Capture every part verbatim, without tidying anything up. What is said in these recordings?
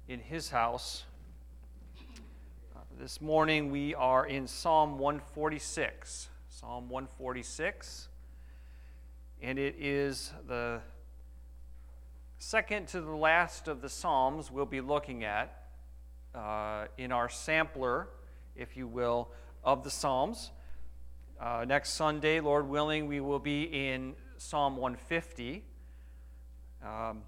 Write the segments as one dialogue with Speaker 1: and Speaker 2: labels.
Speaker 1: in his house. Uh, this morning we are in Psalm one forty-six. Psalm one forty-six. And it is the second to the last of the Psalms we'll be looking at uh, in our sampler, if you will, of the Psalms. Uh, next Sunday, Lord willing, we will be in Psalm one fifty. Um,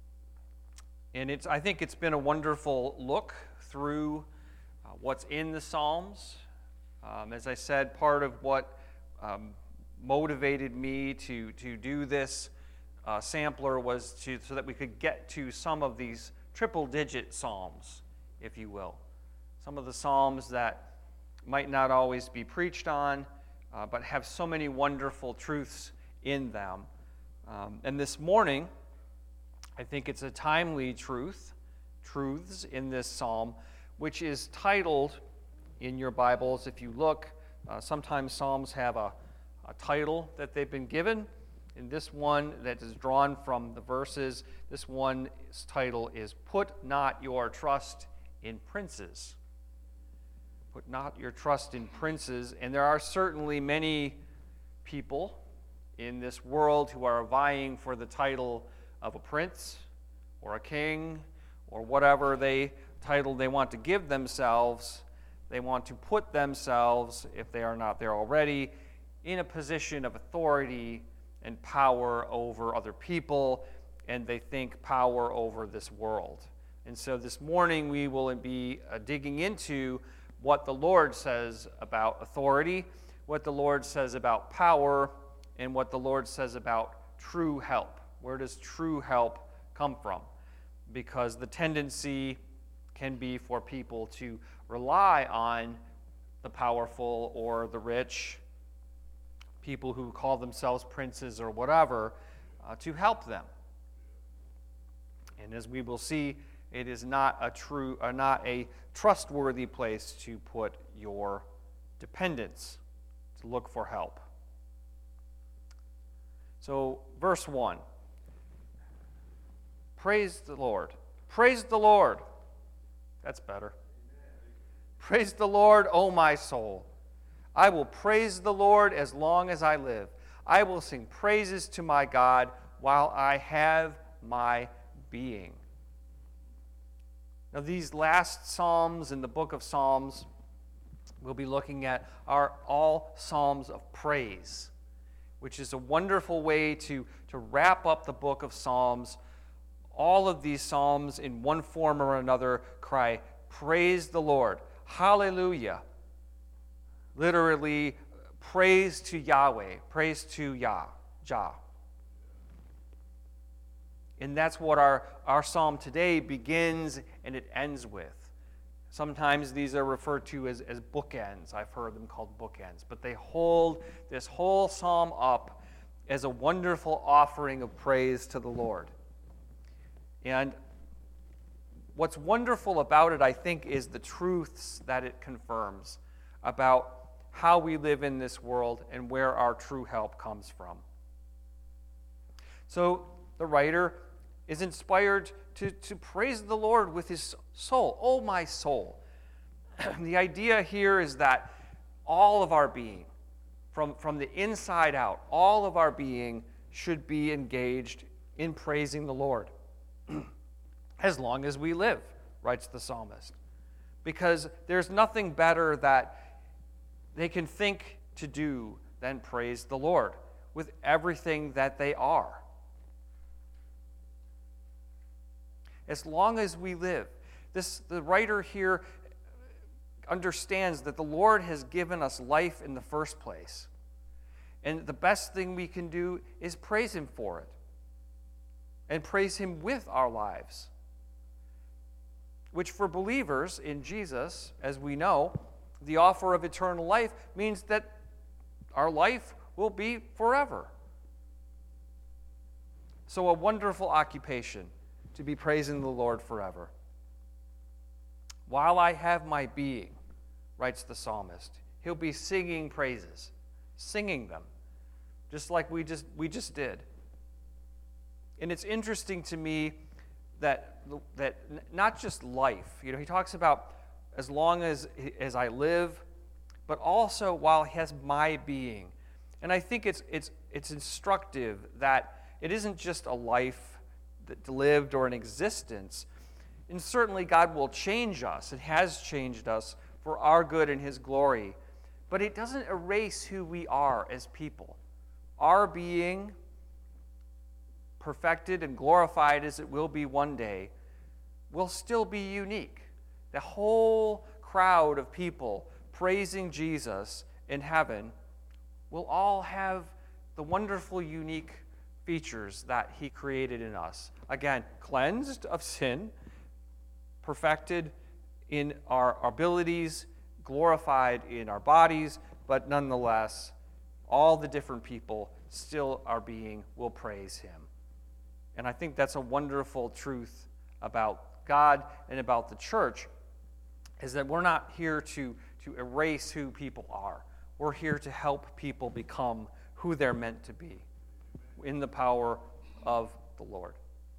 Speaker 1: and it's I think it's been a wonderful look through uh, what's in the Psalms. Um, as I said, part of what um, motivated me to, to do this uh, sampler was to so that we could get to some of these triple-digit Psalms, if you will. Some of the Psalms that might not always be preached on, uh, but have so many wonderful truths in them. Um, and this morning, I think it's a timely truth, truths in this psalm, which is titled in your Bibles. If you look, uh, sometimes psalms have a, a title that they've been given. In this one that is drawn from the verses, this one's title is "Put Not Your Trust in Princes." Put not your trust in princes. And there are certainly many people in this world who are vying for the title of a prince or a king or whatever they title they want to give themselves. They want to put themselves, if they are not there already, in a position of authority and power over other people, and they think power over this world. And so this morning we will be uh, digging into what the Lord says about authority, what the Lord says about power, and what the Lord says about true help. Where does true help come from? Because the tendency can be for people to rely on the powerful or the rich, people who call themselves princes or whatever, uh, to help them. And as we will see, it is not a true, uh, not a trustworthy place to put your dependence, to look for help. So, verse one. Praise the Lord. Praise the Lord. That's better. Praise the Lord, O my soul. I will praise the Lord as long as I live. I will sing praises to my God while I have my being. Now, these last Psalms in the book of Psalms we'll be looking at are all Psalms of praise, which is a wonderful way to, to wrap up the book of Psalms. All of these Psalms, in one form or another, cry, praise the Lord, hallelujah. Literally, praise to Yahweh, praise to Yah, Jah. And that's what our, our psalm today begins and it ends with. Sometimes these are referred to as, as bookends. I've heard them called bookends. But they hold this whole psalm up as a wonderful offering of praise to the Lord. And what's wonderful about it, I think, is the truths that it confirms about how we live in this world and where our true help comes from. So the writer is inspired to, to praise the Lord with his soul. Oh, my soul. The idea here is that all of our being, from, from the inside out, all of our being should be engaged in praising the Lord. As long as we live, writes the psalmist. Because there's nothing better that they can think to do than praise the Lord with everything that they are. As long as we live. This, the writer here understands that the Lord has given us life in the first place. And the best thing we can do is praise him for it. And praise him with our lives. Which for believers in Jesus, as we know, the offer of eternal life means that our life will be forever. So a wonderful occupation to be praising the Lord forever. While I have my being, writes the psalmist, he'll be singing praises, singing them, just like we just we just did. And it's interesting to me that, that not just life, you know, he talks about as long as, as I live, but also while he has my being. And I think it's, it's, it's instructive that it isn't just a life that lived or an existence. And certainly God will change us. It has changed us for our good and his glory. But it doesn't erase who we are as people. Our being, perfected and glorified as it will be one day, will still be unique. The whole crowd of people praising Jesus in heaven will all have the wonderful, unique features that he created in us. Again, cleansed of sin, perfected in our abilities, glorified in our bodies, but nonetheless, all the different people still our being will praise him. And I think that's a wonderful truth about God and about the church, is that we're not here to, to erase who people are. We're here to help people become who they're meant to be in the power of the Lord.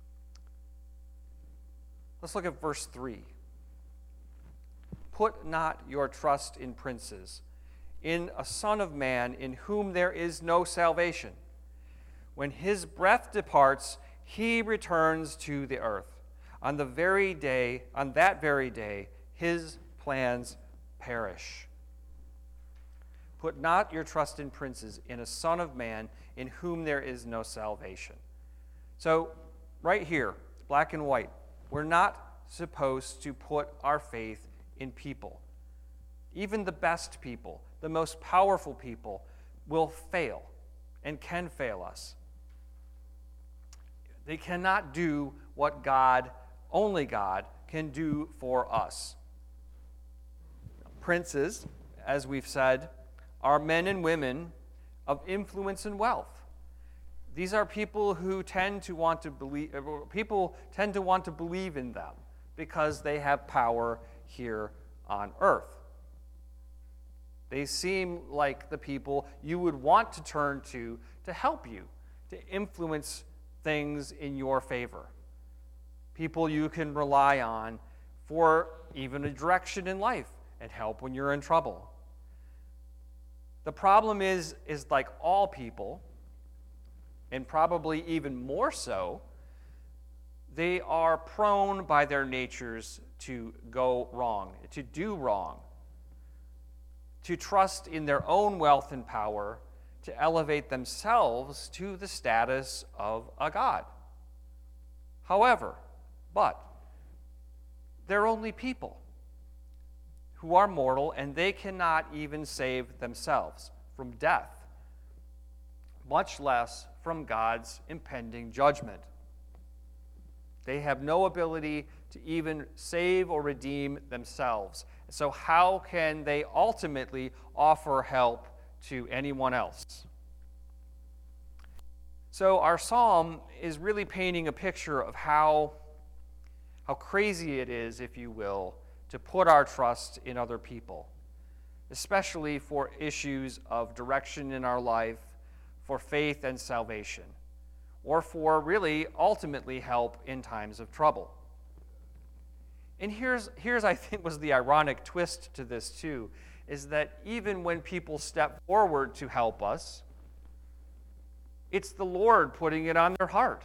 Speaker 1: Let's look at verse three. Put not your trust in princes, in a son of man in whom there is no salvation. When his breath departs, he returns to the earth. On the very day, on that very day, his plans perish. Put not your trust in princes, in a son of man in whom there is no salvation. So, right here, black and white, we're not supposed to put our faith in people. Even the best people, the most powerful people, will fail and can fail us. They cannot do what God, only God, can do for us. Princes, as we've said, are men and women of influence and wealth. These are people who tend to want to believe, people tend to want to believe in them because they have power here on earth. They seem like the people you would want to turn to to help you, to influence things in your favor. People you can rely on for even a direction in life and help when you're in trouble. The problem is, is like all people, and probably even more so, they are prone by their natures to go wrong, to do wrong, to trust in their own wealth and power to elevate themselves to the status of a god. However, but, they're only people who are mortal, and they cannot even save themselves from death, much less from God's impending judgment. They have no ability to even save or redeem themselves. So how can they ultimately offer help to anyone else? So our psalm is really painting a picture of how, how crazy it is, if you will, to put our trust in other people, especially for issues of direction in our life, for faith and salvation, or for really ultimately help in times of trouble. And here's, here's I think, was the ironic twist to this too, is that even when people step forward to help us, it's the Lord putting it on their heart.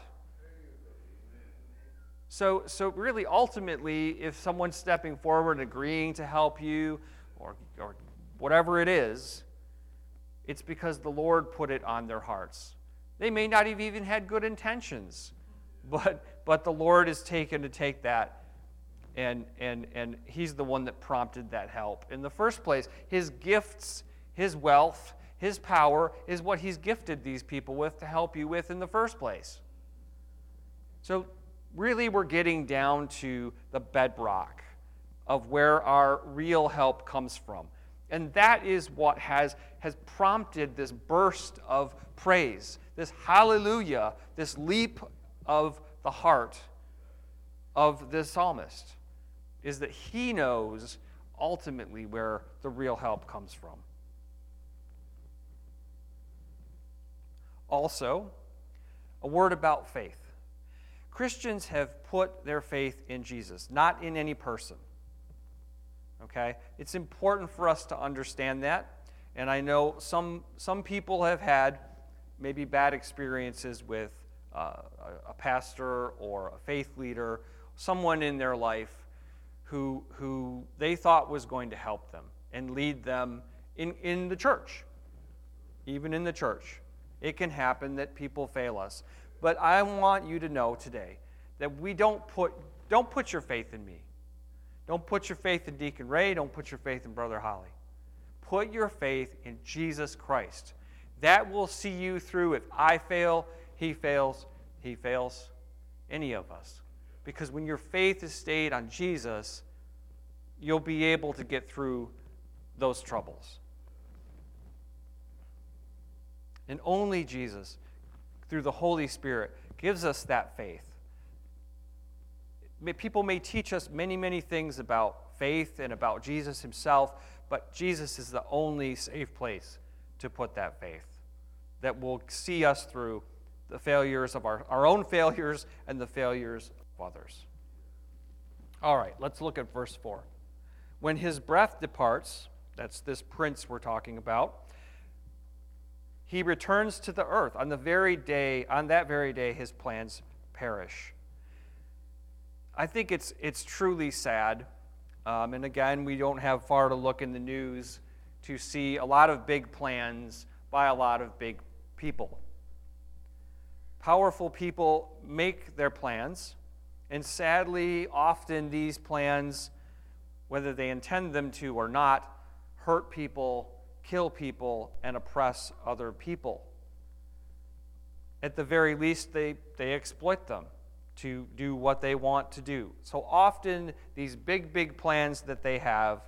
Speaker 1: So, so really, ultimately, if someone's stepping forward and agreeing to help you, or, or whatever it is, it's because the Lord put it on their hearts. They may not have even had good intentions, but, but the Lord is taken to take that, and, and, and he's the one that prompted that help. In the first place, his gifts, his wealth, his power is what he's gifted these people with to help you with in the first place. So really, we're getting down to the bedrock of where our real help comes from. And that is what has, has prompted this burst of praise, this hallelujah, this leap of the heart of this psalmist, is that he knows ultimately where the real help comes from. Also, a word about faith. Christians have put their faith in Jesus, not in any person. Okay? It's important for us to understand that. And I know some, some people have had maybe bad experiences with uh, a, a pastor or a faith leader, someone in their life who, who they thought was going to help them and lead them in, in the church, even in the church. It can happen that people fail us. But I want you to know today that we don't put, don't put your faith in me. Don't put your faith in Deacon Ray. Don't put your faith in Brother Holly. Put your faith in Jesus Christ. That will see you through. If I fail, he fails, he fails, any of us. Because when your faith is stayed on Jesus, you'll be able to get through those troubles. And only Jesus, through the Holy Spirit, gives us that faith. People may teach us many, many things about faith and about Jesus himself, but Jesus is the only safe place to put that faith that will see us through the failures of our, our own failures and the failures of others. All right, let's look at verse four. When his breath departs, that's this prince we're talking about, he returns to the earth. On the very day, on that very day, his plans perish. I think it's it's truly sad. Um, and again, we don't have far to look in the news to see a lot of big plans by a lot of big people. Powerful people make their plans, and sadly, often these plans, whether they intend them to or not, hurt people, kill people, and oppress other people. At the very least, they, they exploit them to do what they want to do. So often, these big, big plans that they have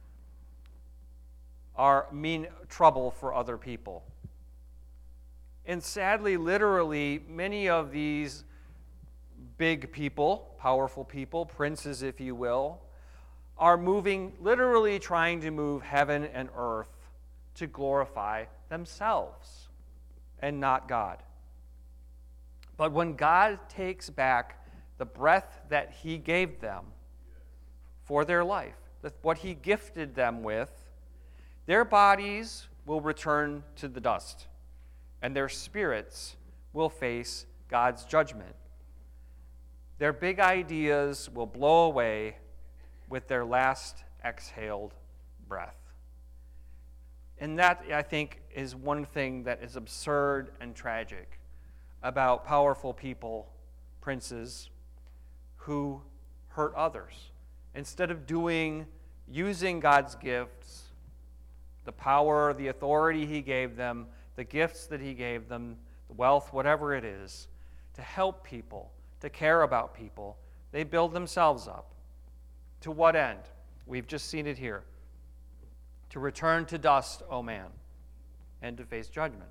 Speaker 1: are mean trouble for other people. And sadly, literally, many of these big people, powerful people, princes, if you will, are moving, literally trying to move heaven and earth to glorify themselves and not God. But when God takes back the breath that he gave them for their life, what he gifted them with, their bodies will return to the dust, and their spirits will face God's judgment. Their big ideas will blow away with their last exhaled breath. And that, I think, is one thing that is absurd and tragic about powerful people, princes, who hurt others. Instead of doing, using God's gifts, the power, the authority he gave them, the gifts that he gave them, the wealth, whatever it is, to help people, to care about people, they build themselves up. To what end? We've just seen it here. To return to dust, O man, and to face judgment.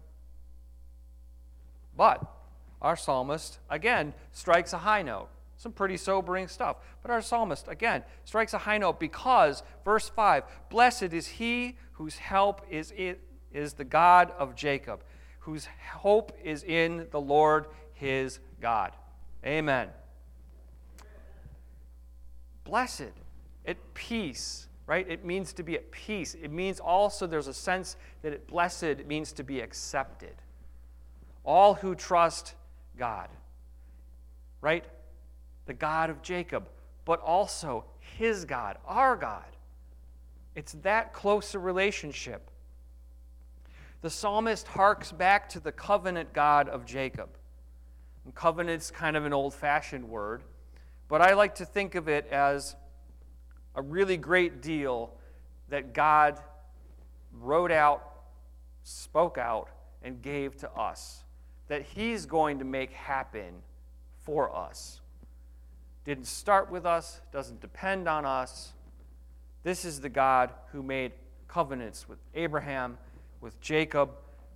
Speaker 1: But our psalmist, again, strikes a high note. Some pretty sobering stuff. But our psalmist, again, strikes a high note because, verse five, blessed is he whose help is, in, is the God of Jacob, whose hope is in the Lord his God. Amen. Blessed, at peace, right? It means to be at peace. It means also there's a sense that it, blessed means to be accepted. All who trust God, right? The God of Jacob, but also his God, our God. It's that close a relationship. The psalmist harks back to the covenant God of Jacob. And covenant's kind of an old-fashioned word, but I like to think of it as a really great deal that God wrote out, spoke out, and gave to us, that he's going to make happen for us. Didn't start with us, doesn't depend on us. This is the God who made covenants with Abraham, with Jacob.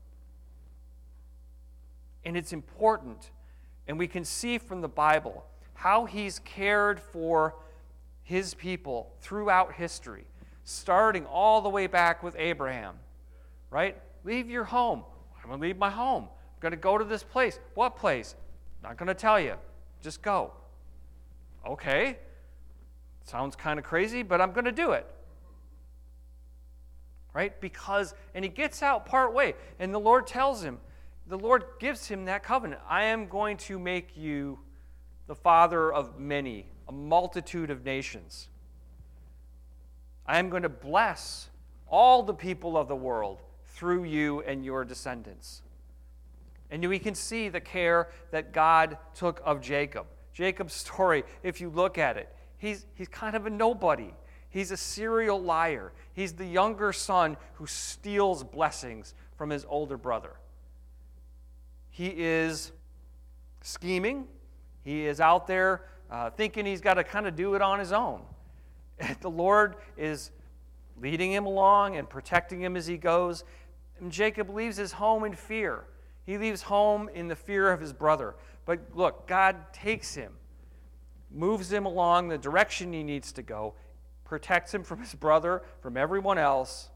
Speaker 1: And it's important, and we can see from the Bible how he's cared for his people throughout history, starting all the way back with Abraham, right? Leave your home. I'm going to leave my home. I'm going to go to this place. What place? Not going to tell you. Just go. Okay. Sounds kind of crazy, but I'm going to do it. Right? Because, and he gets out part way, and the Lord tells him, the Lord gives him that covenant. I am going to make you the father of many, a multitude of nations. I am going to bless all the people of the world through you and your descendants. And we can see the care that God took of Jacob. Jacob's story, if you look at it, he's, he's kind of a nobody. He's a serial liar. He's the younger son who steals blessings from his older brother. He is scheming. He is out there uh, thinking he's got to kind of do it on his own. And the Lord is leading him along and protecting him as he goes. And Jacob leaves his home in fear. He leaves home in the fear of his brother. But look, God takes him, moves him along the direction he needs to go, protects him from his brother, from everyone else.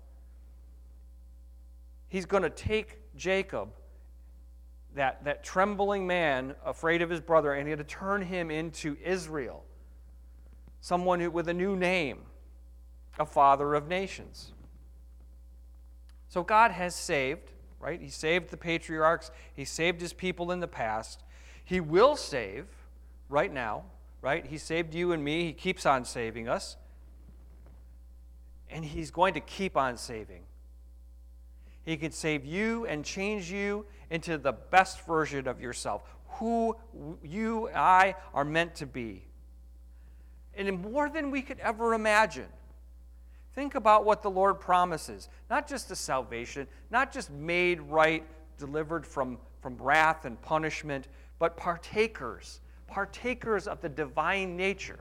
Speaker 1: He's going to take Jacob, that, that trembling man, afraid of his brother, and he's going to turn him into Israel, someone who, with a new name, a father of nations. So God has saved, right? He saved the patriarchs. He saved his people in the past. He will save right now, right? He saved you and me. He keeps on saving us. And he's going to keep on saving. He can save you and change you into the best version of yourself, who you and I are meant to be. And more than we could ever imagine. Think about what the Lord promises. Not just the salvation, not just made right, delivered from, from wrath and punishment, but partakers, partakers of the divine nature.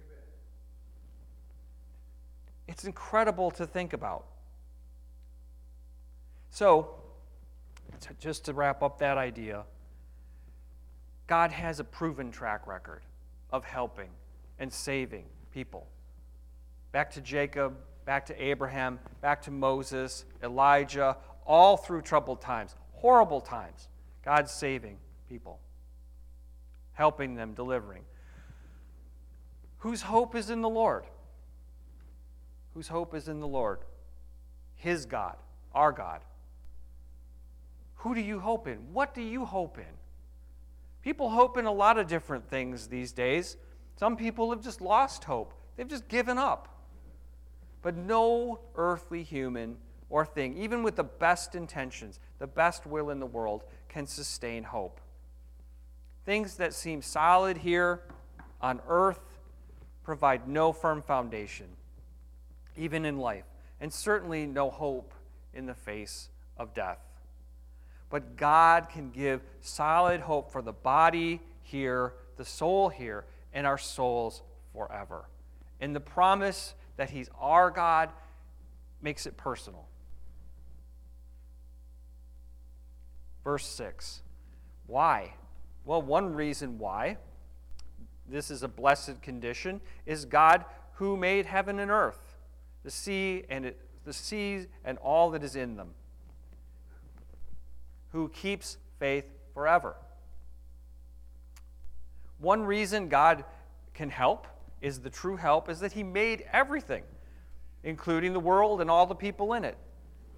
Speaker 1: It's incredible to think about. So, just to wrap up that idea, God has a proven track record of helping and saving people. Back to Jacob, back to Abraham, back to Moses, Elijah, all through troubled times, horrible times, God's saving people, helping them, delivering. Whose hope is in the Lord? Whose hope is in the Lord? His God, our God. Who do you hope in? What do you hope in? People hope in a lot of different things these days. Some people have just lost hope. They've just given up. But no earthly human or thing, even with the best intentions, the best will in the world, can sustain hope. Things that seem solid here on earth provide no firm foundation, even in life, and certainly no hope in the face of death. But God can give solid hope for the body here, the soul here, and our souls forever. And the promise that He's our God makes it personal. Verse six. Why? Well, one reason why this is a blessed condition is God who made heaven and earth, the sea and it, the seas and all that is in them, who keeps faith forever. One reason God can help is the true help is that He made everything, including the world and all the people in it.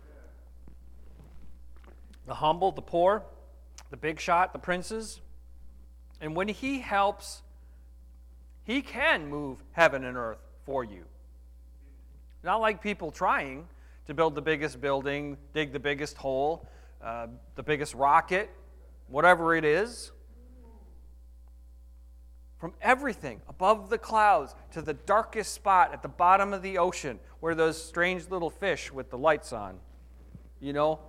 Speaker 1: The humble, the poor, the big shot, the princes. And when He helps, He can move heaven and earth for you. Not like people trying to build the biggest building, dig the biggest hole, uh, the biggest rocket, whatever it is. From everything above the clouds to the darkest spot at the bottom of the ocean where those strange little fish with the lights on, you know,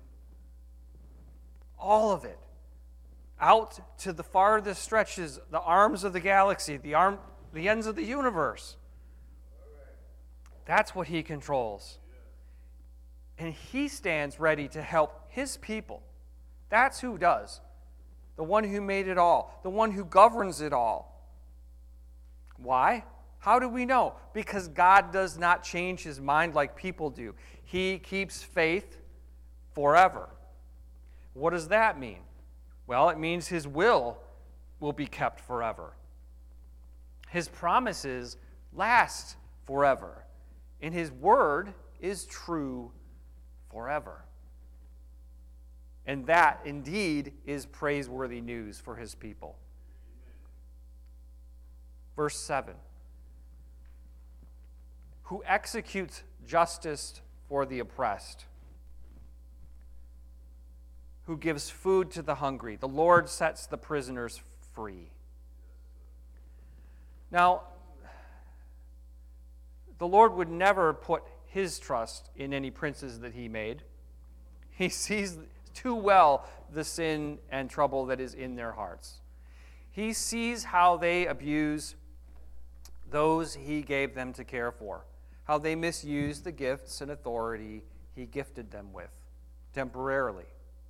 Speaker 1: all of it. Out to the farthest stretches, the arms of the galaxy, the arm, the ends of the universe. That's what He controls. And He stands ready to help His people. That's who does. The one who made it all. The one who governs it all. Why? How do we know? Because God does not change His mind like people do. He keeps faith forever. What does that mean? Well, it means His will will be kept forever. His promises last forever, and his word is true forever. And that indeed is praiseworthy news for his people. Verse seven. Who executes justice for the oppressed, who gives food to the hungry. The Lord sets the prisoners free. Now, the Lord would never put his trust in any princes that he made. He sees too well the sin and trouble that is in their hearts. He sees how they abuse those he gave them to care for, how they misuse the gifts and authority he gifted them with temporarily.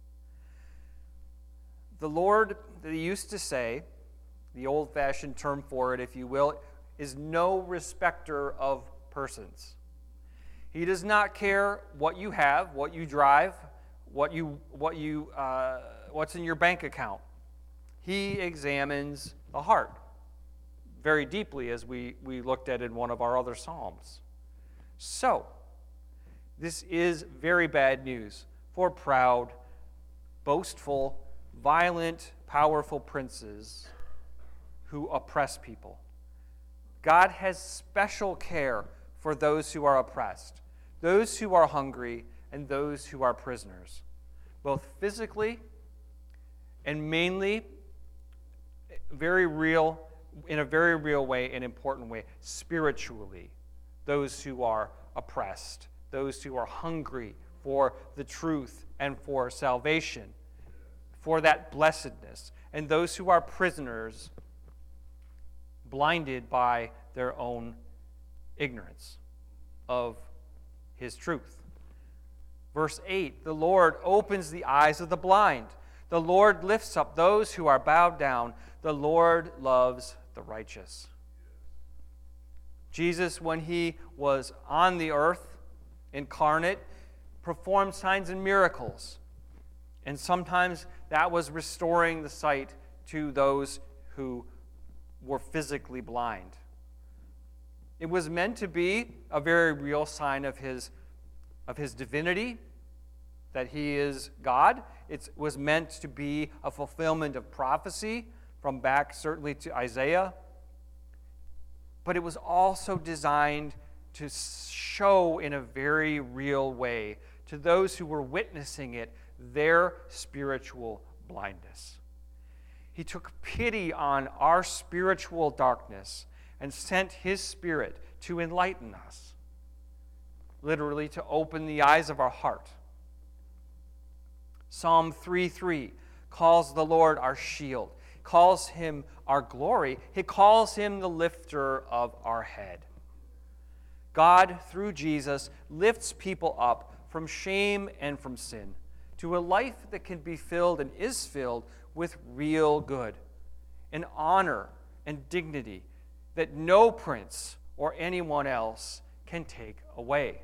Speaker 1: The Lord, that he used to say, the old-fashioned term for it, if you will, is no respecter of persons. He does not care what you have, what you drive, what you, what you, uh, what's in your bank account. He examines the heart very deeply, as we, we looked at in one of our other Psalms. So, this is very bad news for proud, boastful, violent, powerful princes who oppress people. God has special care for those who are oppressed, those who are hungry, and those who are prisoners, both physically and mainly very real, in a very real way, an important way, spiritually, those who are oppressed, those who are hungry for the truth and for salvation, for that blessedness, and those who are prisoners, blinded by their own ignorance of his truth. Verse eight, the Lord opens the eyes of the blind. The Lord lifts up those who are bowed down. The Lord loves the righteous. Jesus, when he was on the earth, incarnate, performed signs and miracles. And sometimes that was restoring the sight to those who were physically blind. It was meant to be a very real sign of his, of his divinity, that he is God. It was meant to be a fulfillment of prophecy from back certainly to Isaiah. But it was also designed to show in a very real way to those who were witnessing it their spiritual blindness. He took pity on our spiritual darkness and sent his Spirit to enlighten us, literally to open the eyes of our heart. Psalm three three calls the Lord our shield, calls him our glory. He calls him the lifter of our head. God, through Jesus, lifts people up from shame and from sin to a life that can be filled and is filled with real good and honor and dignity that no prince or anyone else can take away.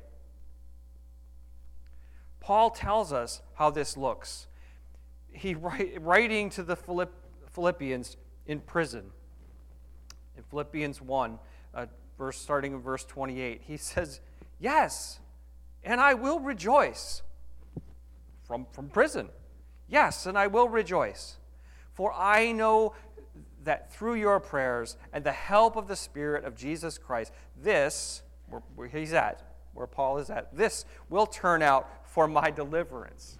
Speaker 1: Paul tells us how this looks. He writing to the Philippians in prison. In Philippians one, uh, verse starting in verse twenty-eight, he says, "Yes, and I will rejoice." From, from prison. "Yes, and I will rejoice. For I know that through your prayers and the help of the Spirit of Jesus Christ, this," where, where he's at, where Paul is at, "this will turn out for my deliverance.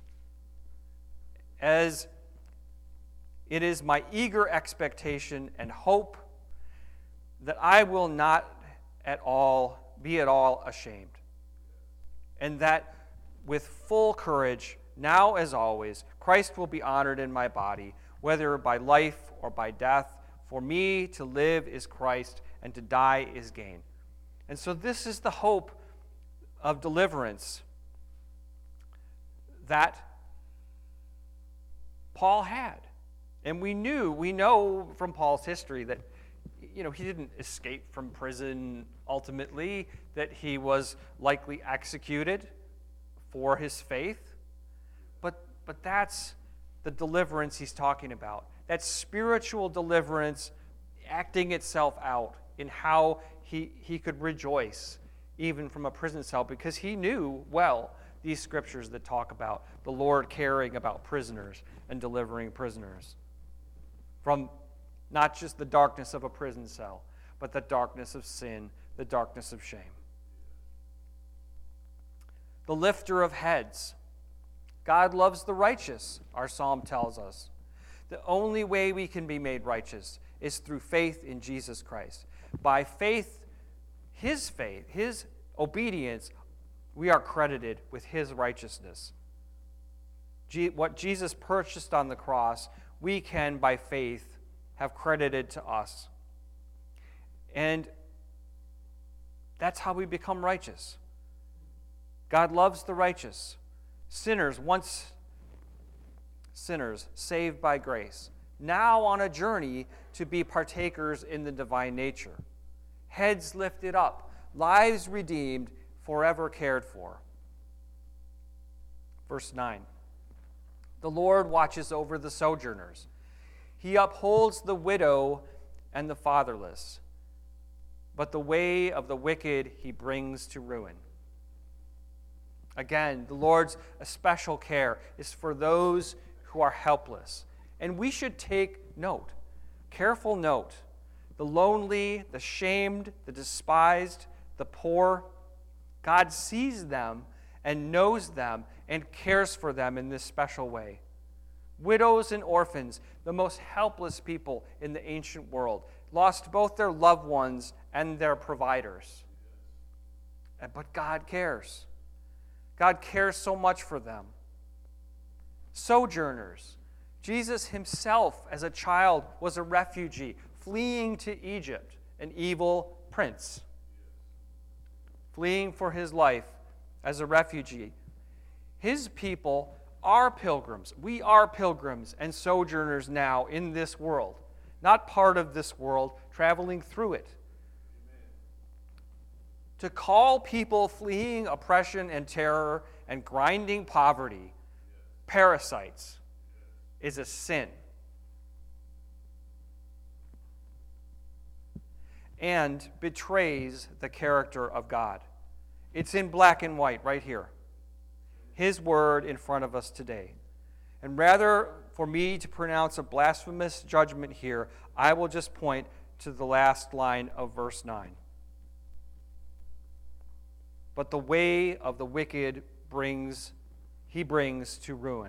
Speaker 1: As it is my eager expectation and hope that I will not at all be at all ashamed, and that with full courage, now as always, Christ will be honored in my body, whether by life or by death. For me to live is Christ, and to die is gain." And so this is the hope of deliverance that Paul had. And we knew, we know from Paul's history that, you know, he didn't escape from prison ultimately, that he was likely executed for his faith. But, but that's the deliverance he's talking about. That spiritual deliverance acting itself out in how he, he could rejoice even from a prison cell, because he knew well these scriptures that talk about the Lord caring about prisoners and delivering prisoners from not just the darkness of a prison cell, but the darkness of sin, the darkness of shame. The lifter of heads. God loves the righteous, our psalm tells us. The only way we can be made righteous is through faith in Jesus Christ. By faith, his faith, his obedience, we are credited with his righteousness. What Jesus purchased on the cross, we can, by faith, have credited to us. And that's how we become righteous. God loves the righteous. Sinners, once sinners, saved by grace, now on a journey to be partakers in the divine nature. Heads lifted up, lives redeemed, forever cared for. Verse nine. The Lord watches over the sojourners. He upholds the widow and the fatherless, but the way of the wicked he brings to ruin. Again, the Lord's special care is for those who are helpless. And we should take note, careful note. The lonely, the shamed, the despised, the poor, God sees them and knows them and cares for them in this special way. Widows and orphans, the most helpless people in the ancient world, lost both their loved ones and their providers. But God cares. God cares so much for them. Sojourners. Jesus himself, as a child, was a refugee, fleeing to Egypt, an evil prince. Fleeing for his life as a refugee. His people are pilgrims. We are pilgrims and sojourners now in this world. Not part of this world, traveling through it. To call people fleeing oppression and terror and grinding poverty parasites is a sin. And betrays the character of God. It's in black and white right here. His word in front of us today. And rather for me to pronounce a blasphemous judgment here, I will just point to the last line of verse nine. But the way of the wicked brings, he brings to ruin.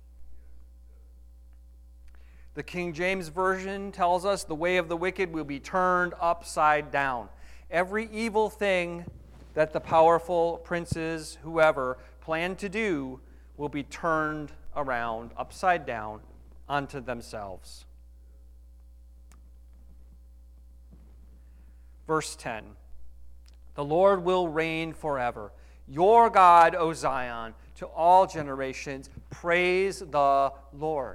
Speaker 1: The King James Version tells us the way of the wicked will be turned upside down. Every evil thing that the powerful princes, whoever, plan to do will be turned around, upside down, onto themselves. Verse ten. The Lord will reign forever. Your God, O Zion, to all generations, praise the Lord.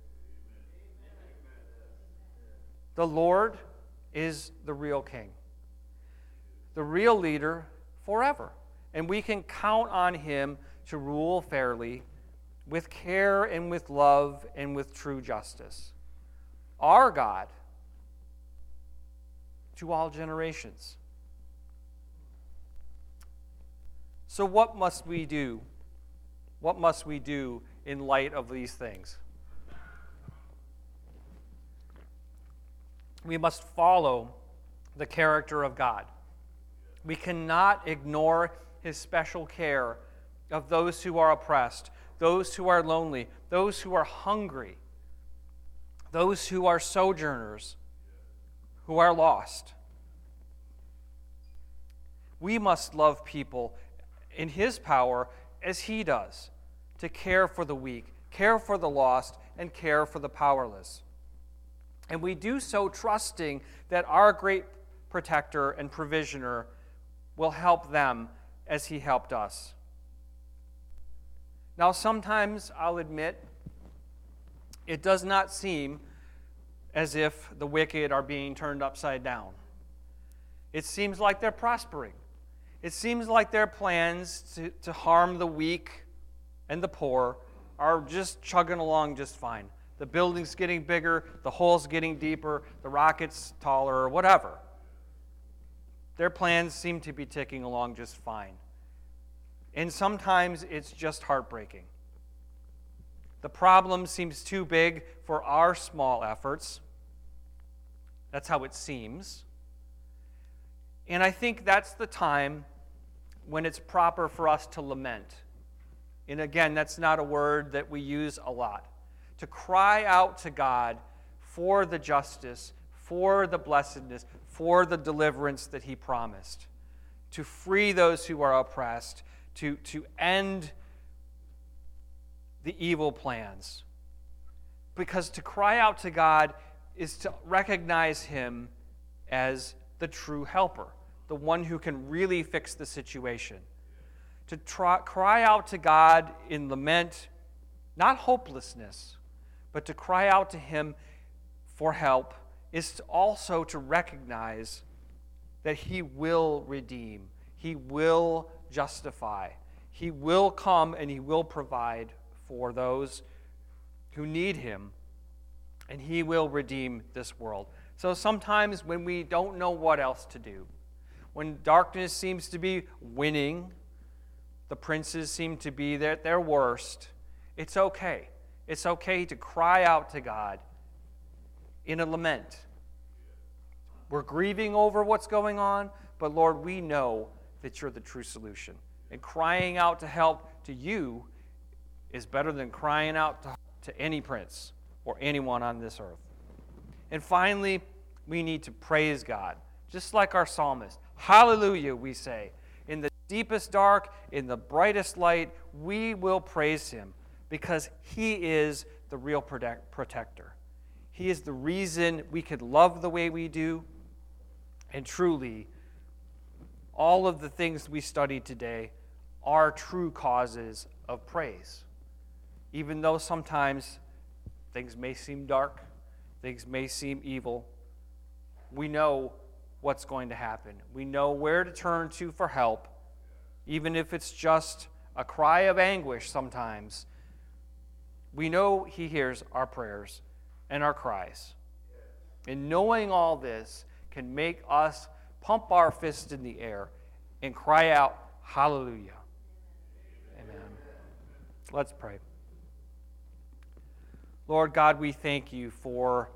Speaker 1: The Lord is the real king, the real leader forever. And we can count on him to rule fairly, with care and with love and with true justice. Our God to all generations. So what must we do? What must we do in light of these things? We must follow the character of God. We cannot ignore his special care of those who are oppressed, those who are lonely, those who are hungry, those who are sojourners, who are lost. We must love people in his power as he does, to care for the weak, care for the lost, and care for the powerless. And we do so trusting that our great protector and provisioner will help them as he helped us. Now, sometimes, I'll admit, it does not seem as if the wicked are being turned upside down. It seems like they're prospering. It seems like their plans to, to harm the weak and the poor are just chugging along just fine. The building's getting bigger, the hole's getting deeper, the rocket's taller, or whatever. Their plans seem to be ticking along just fine. And sometimes it's just heartbreaking. The problem seems too big for our small efforts. That's how it seems. And I think that's the time when it's proper for us to lament. And again, that's not a word that we use a lot. To cry out to God for the justice, for the blessedness, for the deliverance that he promised. To free those who are oppressed, to, to end the evil plans. Because to cry out to God is to recognize him as the true helper, the one who can really fix the situation. To try, cry out to God in lament, not hopelessness, but to cry out to him for help is to also to recognize that he will redeem, he will justify, he will come and he will provide for those who need him, and he will redeem this world. So sometimes when we don't know what else to do, when darkness seems to be winning, the princes seem to be at their worst, it's okay. It's okay to cry out to God in a lament. We're grieving over what's going on, but Lord, we know that you're the true solution. And crying out to help to you is better than crying out to, to any prince or anyone on this earth. And finally, we need to praise God, just like our psalmist. Hallelujah, we say. In the deepest dark, in the brightest light, we will praise him because he is the real protect, protector. He is the reason we can love the way we do. And truly, all of the things we studied today are true causes of praise. Even though sometimes things may seem dark, things may seem evil, we know what's going to happen. We know where to turn to for help, even if it's just a cry of anguish sometimes. We know he hears our prayers and our cries. And knowing all this can make us pump our fist in the air and cry out, hallelujah. Amen. Let's pray. Lord God, we thank you for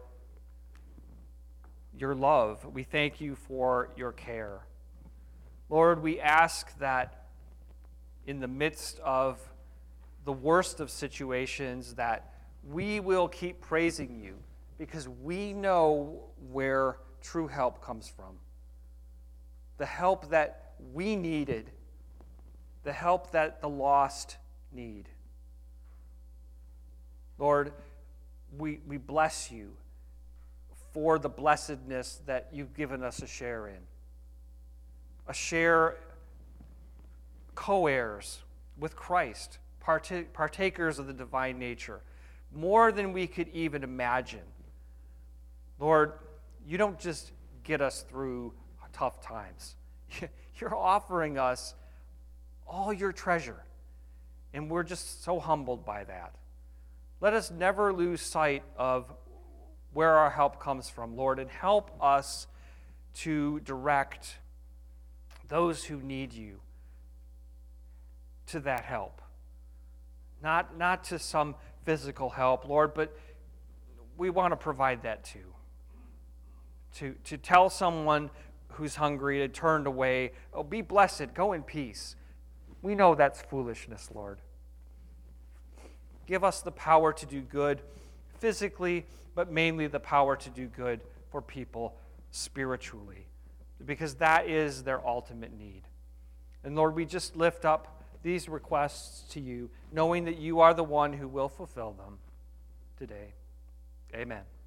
Speaker 1: your love. We thank you for your care. Lord, we ask that in the midst of the worst of situations that we will keep praising you because we know where true help comes from. The help that we needed, the help that the lost need. Lord, we, we bless you for the blessedness that you've given us a share in. A share, co-heirs with Christ, partake, partakers of the divine nature, more than we could even imagine. Lord, you don't just get us through tough times. You're offering us all your treasure, and we're just so humbled by that. Let us never lose sight of where our help comes from, Lord, and help us to direct those who need you to that help. Not, not to some physical help, Lord, but we want to provide that too. To, to tell someone who's hungry to turn away, oh, be blessed, go in peace. We know that's foolishness, Lord. Give us the power to do good physically, but mainly the power to do good for people spiritually, because that is their ultimate need. And Lord, we just lift up these requests to you, knowing that you are the one who will fulfill them today. Amen.